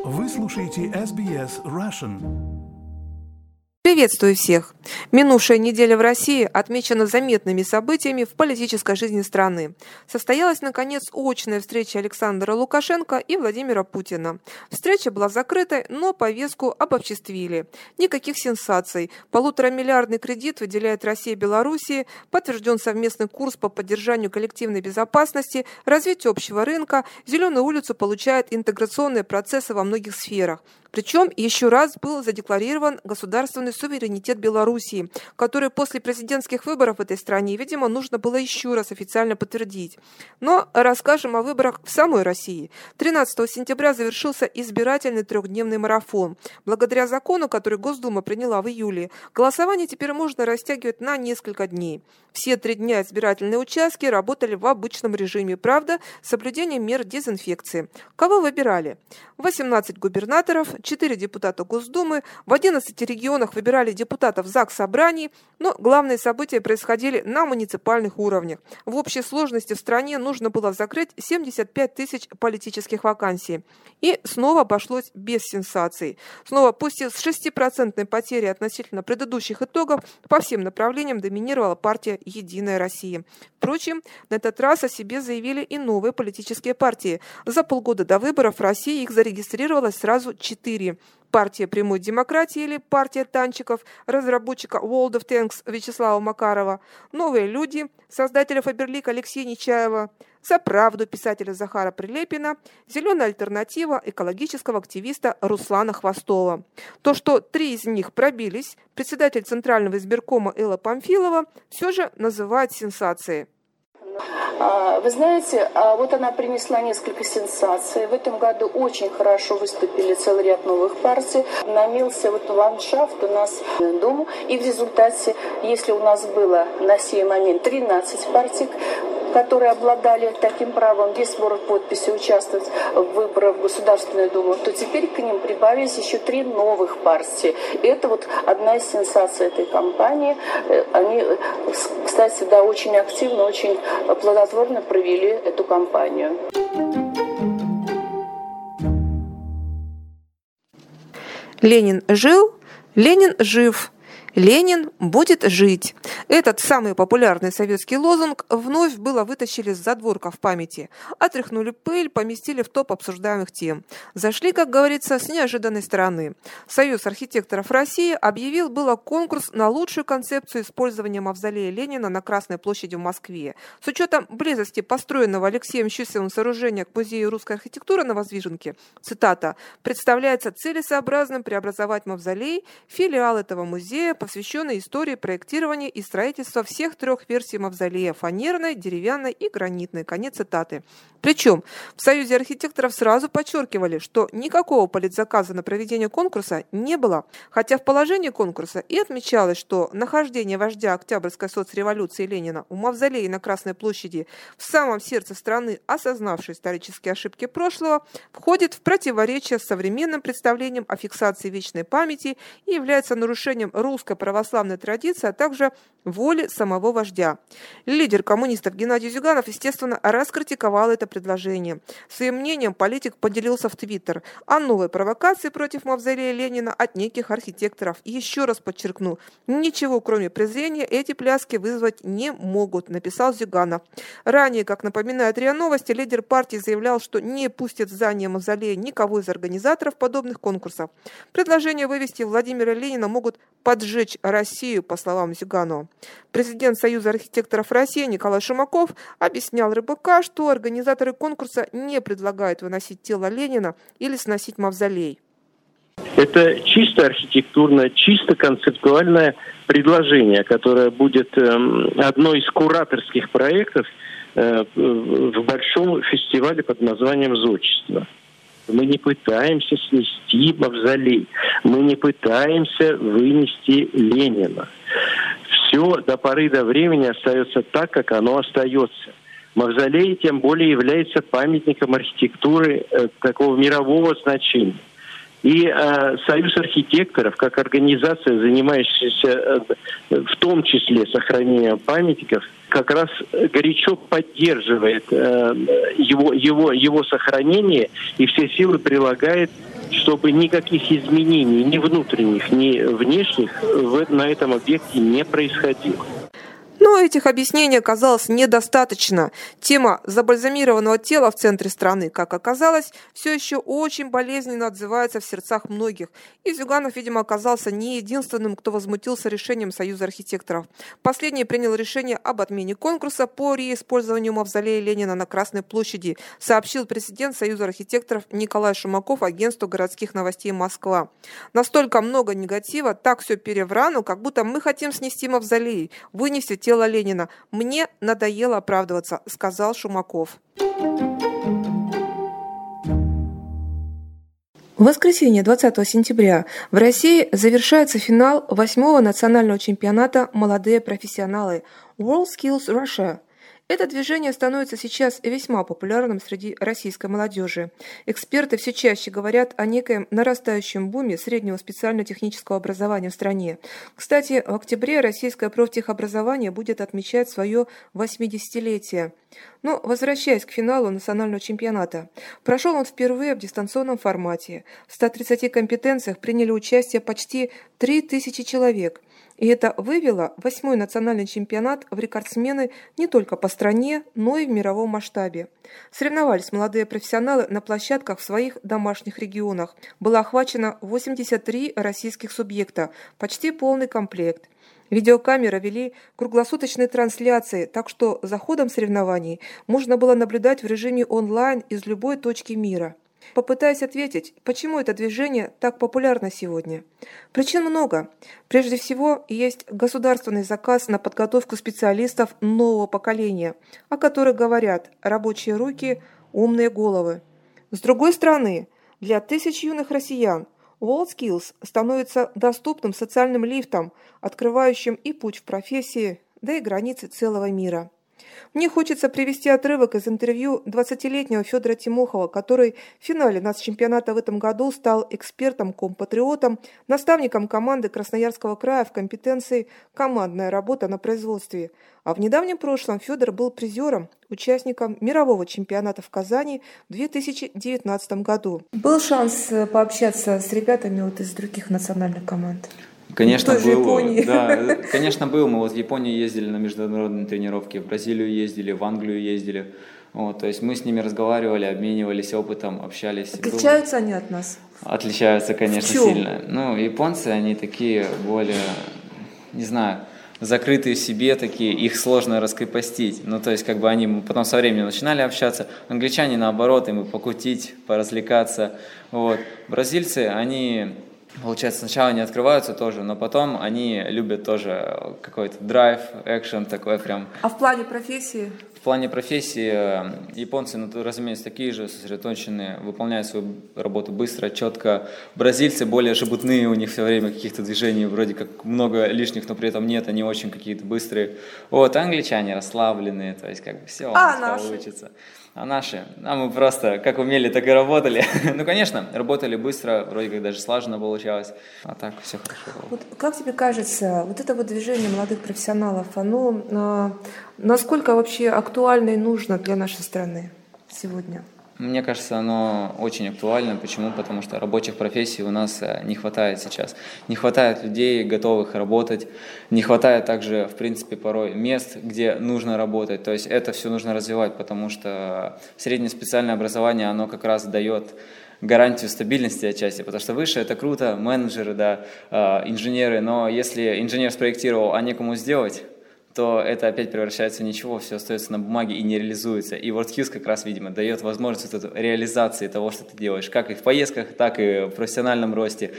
Вы слушаете SBS Russian. Приветствую всех! Минувшая неделя в России отмечена заметными событиями в политической жизни страны. Состоялась, наконец, очная встреча Александра Лукашенко и Владимира Путина. Встреча была закрытой, но повестку обобществили. Никаких сенсаций. 1,5-миллиардный кредит выделяет Россия Белоруссии, подтвержден совместный курс по поддержанию коллективной безопасности, развитию общего рынка, Зеленую улицу получает интеграционные процессы во многих сферах. Причем еще раз был задекларирован государственный суверенитет Белоруссии, который после президентских выборов в этой стране, видимо, нужно было еще раз официально подтвердить. Но расскажем о выборах в самой России. 13 сентября завершился избирательный 3-дневный марафон. Благодаря закону, который Госдума приняла в июле, голосование теперь можно растягивать на несколько дней. Все 3 дня избирательные участки работали в обычном режиме, правда, с соблюдением мер дезинфекции. Кого выбирали? 18 губернаторов, 4 депутата Госдумы, в 11 регионах выбирали депутатов ЗАГС Собраний, но главные события происходили на муниципальных уровнях. В общей сложности в стране нужно было закрыть 75 тысяч политических вакансий. И снова обошлось без сенсаций. Снова, пусть и с 6% потерей относительно предыдущих итогов, по всем направлениям доминировала партия «Единая Россия». Впрочем, на этот раз о себе заявили и новые политические партии. За полгода до выборов в России их зарегистрировалось сразу 4. Партия прямой демократии или партия танчиков разработчика World of Tanks Вячеслава Макарова, Новые люди создателя Фаберлик Алексея Нечаева, За правду писателя Захара Прилепина, Зеленая альтернатива экологического активиста Руслана Хвостова. То, что 3 из них пробились, председатель Центрального избиркома Элла Памфилова все же называет сенсацией. Вы знаете, вот она принесла несколько сенсаций. В этом году очень хорошо выступили целый ряд новых партий. Намелся ландшафт у нас в Думу. И в результате, если у нас было на сей момент 13 партий, которые обладали таким правом без сбора подписи участвовать в выборах в Государственную Думу, то теперь к ним прибавились еще 3 новых партии. И это одна из сенсаций этой кампании. Они, кстати, очень активно, очень плодотворно провели эту кампанию. Ленин жил, Ленин жив. Ленин будет жить. Этот самый популярный советский лозунг вновь было вытащили с задворков памяти. Отряхнули пыль, поместили в топ обсуждаемых тем. Зашли, как говорится, с неожиданной стороны. Союз архитекторов России объявил было конкурс на лучшую концепцию использования мавзолея Ленина на Красной площади в Москве. С учетом близости построенного Алексеем Щусевым сооружения к Музею русской архитектуры на Воздвиженке, цитата, представляется целесообразным преобразовать мавзолей, филиал этого музея, посвященный истории проектирования и строительства всех 3 версий мавзолея – фанерной, деревянной и гранитной. Конец цитаты. Причем в Союзе архитекторов сразу подчеркивали, что никакого политзаказа на проведение конкурса не было, хотя в положении конкурса и отмечалось, что нахождение вождя Октябрьской соцреволюции Ленина у мавзолея на Красной площади в самом сердце страны, осознавшей исторические ошибки прошлого, входит в противоречие с современным представлением о фиксации вечной памяти и является нарушением русской православной традиции, а также воли самого вождя. Лидер коммунистов Геннадий Зюганов, естественно, раскритиковал это предложение. Своим мнением политик поделился в Твиттер о новой провокации против мавзолея Ленина от неких архитекторов. И еще раз подчеркну, ничего кроме презрения эти пляски вызвать не могут, написал Зюганов. Ранее, как напоминает РИА Новости, лидер партии заявлял, что не пустит в здание мавзолея никого из организаторов подобных конкурсов. Предложение вывести Владимира Ленина могут поджечь Россию, по словам Зюганова. Президент Союза архитекторов России Николай Шумаков объяснял РБК, что организаторы конкурса не предлагают выносить тело Ленина или сносить мавзолей. Это чисто архитектурное, чисто концептуальное предложение, которое будет одной из кураторских проектов в большом фестивале под названием «Зодчество». Мы не пытаемся снести мавзолей, мы не пытаемся вынести Ленина. Все до поры до времени остается так, как оно остается. Мавзолей тем более является памятником архитектуры такого мирового значения. И Союз архитекторов, как организация, занимающаяся в том числе сохранением памятников, как раз горячо поддерживает его сохранение и все силы прилагает чтобы никаких изменений ни внутренних, ни внешних на этом объекте не происходило. Но этих объяснений оказалось недостаточно. Тема забальзамированного тела в центре страны, как оказалось, все еще очень болезненно отзывается в сердцах многих. И Зюганов, видимо, оказался не единственным, кто возмутился решением Союза архитекторов. Последний принял решение об отмене конкурса по реиспользованию мавзолея Ленина на Красной площади, сообщил президент Союза архитекторов Николай Шумаков агентству городских новостей «Москва». Настолько много негатива, так все переврано, как будто мы хотим снести мавзолей, вынести тело Ленина. Мне надоело оправдываться, сказал Шумаков. В воскресенье 20 сентября в России завершается финал 8-го национального чемпионата «Молодые профессионалы» WorldSkills Russia. Это движение становится сейчас весьма популярным среди российской молодежи. Эксперты все чаще говорят о некоем нарастающем буме среднего специально-технического образования в стране. Кстати, в октябре российское профтехобразование будет отмечать свое 80-летие. Но, возвращаясь к финалу национального чемпионата, прошел он впервые в дистанционном формате. В 130 компетенциях приняли участие почти 3000 человек. И это вывело 8-й национальный чемпионат в рекордсмены не только по стране, но и в мировом масштабе. Соревновались молодые профессионалы на площадках в своих домашних регионах. Было охвачено 83 российских субъекта, почти полный комплект. Видеокамеры вели круглосуточные трансляции, так что за ходом соревнований можно было наблюдать в режиме онлайн из любой точки мира. Попытаюсь ответить, почему это движение так популярно сегодня. Причин много. Прежде всего, есть государственный заказ на подготовку специалистов нового поколения, о которых говорят «рабочие руки, умные головы». С другой стороны, для тысяч юных россиян WorldSkills становится доступным социальным лифтом, открывающим и путь в профессии, да и границы целого мира. Мне хочется привести отрывок из интервью 20-летнего Федора Тимохова, который в финале нацчемпионата в этом году стал экспертом-компатриотом, наставником команды Красноярского края в компетенции «Командная работа на производстве». А в недавнем прошлом Федор был призером, участником мирового чемпионата в Казани в 2019 году. Был шанс пообщаться с ребятами из других национальных команд? Конечно, был. Да, конечно, был. Мы в Японию ездили на международные тренировки, в Бразилию ездили, в Англию ездили. То есть мы с ними разговаривали, обменивались опытом, общались. Отличаются они от нас? Отличаются, конечно, сильно. Японцы, они такие более, не знаю, закрытые в себе такие, их сложно раскрепостить. То есть, они потом со временем начинали общаться. Англичане, наоборот, им покутить, поразвлекаться. Бразильцы, они... Получается, сначала они открываются тоже, но потом они любят тоже какой-то драйв, экшен такой прям. А в плане профессии? В плане профессии японцы, разумеется, такие же сосредоточенные, выполняют свою работу быстро, четко. Бразильцы более шебутные, у них все время каких-то движений, вроде как много лишних, но при этом нет, они очень какие-то быстрые. Англичане расслабленные, то есть все у нас получится. А наши? Мы просто как умели, так и работали. Конечно, работали быстро, вроде как даже слаженно получалось. А так все хорошо. Как тебе кажется, это движение молодых профессионалов, оно насколько вообще актуально и нужно для нашей страны сегодня? Мне кажется, оно очень актуально. Почему? Потому что рабочих профессий у нас не хватает сейчас. Не хватает людей, готовых работать. Не хватает также, в принципе, порой мест, где нужно работать. То есть это все нужно развивать, потому что среднее специальное образование, оно как раз дает гарантию стабильности отчасти, потому что выше это круто, менеджеры, инженеры, но если инженер спроектировал, а некому сделать, то это опять превращается в ничего, все остается на бумаге и не реализуется. И WorldSkills как раз, видимо, дает возможность реализации того, что ты делаешь, как и в поездках, так и в профессиональном росте.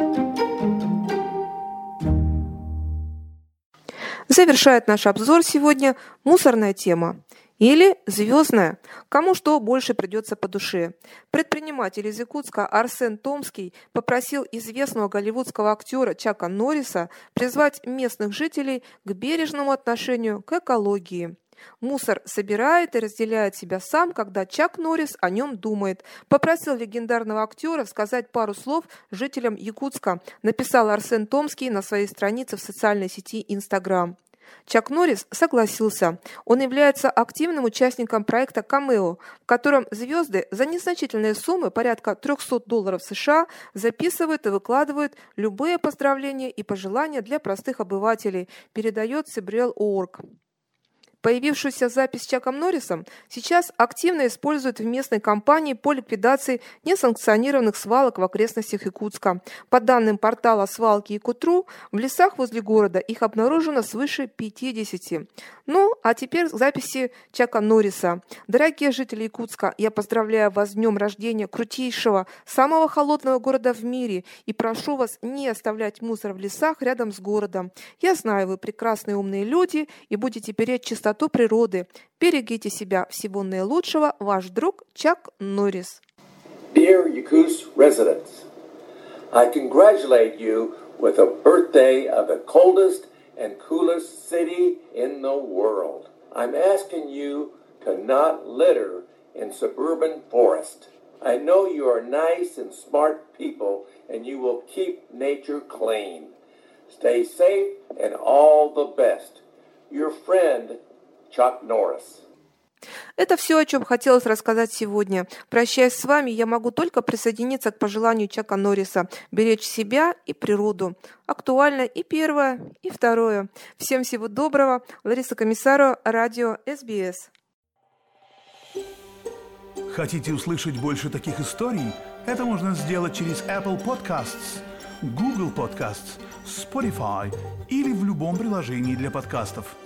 Завершает наш обзор сегодня мусорная тема. Или звездная. Кому что больше придется по душе. Предприниматель из Якутска Арсен Томский попросил известного голливудского актера Чака Норриса призвать местных жителей к бережному отношению к экологии. Мусор собирает и разделяет себя сам, когда Чак Норрис о нем думает. Попросил легендарного актера сказать пару слов жителям Якутска, написал Арсен Томский на своей странице в социальной сети Instagram. Чак Норрис согласился. Он является активным участником проекта Cameo, в котором звезды за незначительные суммы, порядка $300 США, записывают и выкладывают любые поздравления и пожелания для простых обывателей, передает Cebrel.org. Появившуюся запись с Чаком Норрисом сейчас активно используют в местной кампании по ликвидации несанкционированных свалок в окрестностях Якутска. По данным портала «Свалки Якутру», в лесах возле города их обнаружено свыше 50. Ну, а теперь к записи Чака Норриса. Дорогие жители Якутска, я поздравляю вас с днем рождения крутейшего, самого холодного города в мире и прошу вас не оставлять мусор в лесах рядом с городом. Я знаю, вы прекрасные умные люди и будете беречь чистоту природы. Берегите себя. Всего наилучшего. Ваш друг Чак Норрис. Dear Yakutsk residents, I congratulate you with a birthday of the coldest and coolest city in the world. I'm asking you to not litter in suburban forest. I know you are nice and smart people and you will keep nature clean. Stay safe and all the best. Your friend, Chuck Norris. Это все, о чем хотелось рассказать сегодня. Прощаясь с вами, я могу только присоединиться к пожеланию Чака Норриса беречь себя и природу. Актуально и первое, и второе. Всем всего доброго. Лариса Комиссарова, радио СБС. Хотите услышать больше таких историй? Это можно сделать через Apple Podcasts, Google Podcasts, Spotify или в любом приложении для подкастов.